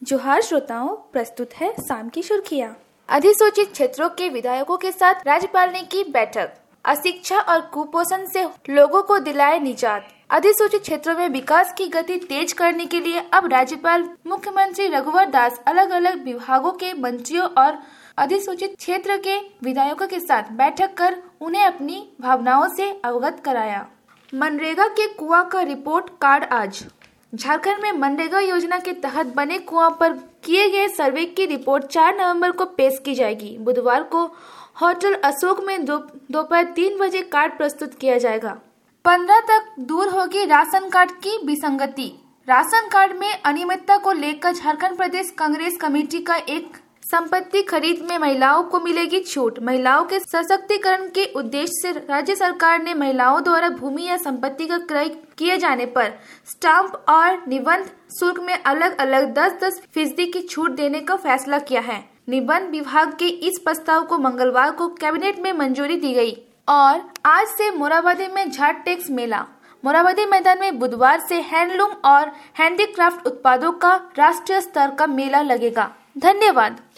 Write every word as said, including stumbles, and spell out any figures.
जोहार श्रोताओं, प्रस्तुत है शाम की सुर्खियां। अधिसूचित क्षेत्रों के विधायकों के साथ राज्यपाल ने की बैठक। अशिक्षा और कुपोषण से लोगों को दिलाए निजात। अधिसूचित क्षेत्रों में विकास की गति तेज करने के लिए अब राज्यपाल मुख्यमंत्री रघुवर दास अलग अलग विभागों के मंत्रियों और अधिसूचित क्षेत्र के विधायकों के साथ बैठक कर उन्हें अपनी भावनाओं से अवगत कराया। मनरेगा के कुआं का रिपोर्ट कार्ड आज। झारखंड में मनरेगा योजना के तहत बने कुआं पर किए गए सर्वे की रिपोर्ट चार नवंबर को पेश की जाएगी। बुधवार को होटल अशोक में दोपहर दो तीन बजे कार्ड प्रस्तुत किया जाएगा। पंद्रह तक दूर होगी राशन कार्ड की विसंगति। राशन कार्ड में अनियमितता को लेकर झारखंड प्रदेश कांग्रेस कमेटी का एक संपत्ति खरीद में महिलाओं को मिलेगी छूट। महिलाओं के सशक्तिकरण के उद्देश्य से राज्य सरकार ने महिलाओं द्वारा भूमि या संपत्ति का क्रय किए जाने पर स्टाम्प और निबंध शुल्क में अलग अलग दस दस फीसदी की छूट देने का फैसला किया है। निबंध विभाग के इस प्रस्ताव को मंगलवार को कैबिनेट में मंजूरी दी गई और आज से मोरहाबादी में झाट टैक्स मेला। मोरहाबादी मैदान में बुधवार से हैंडलूम और हैंडीक्राफ्ट उत्पादों का राष्ट्रीय स्तर का मेला लगेगा। धन्यवाद।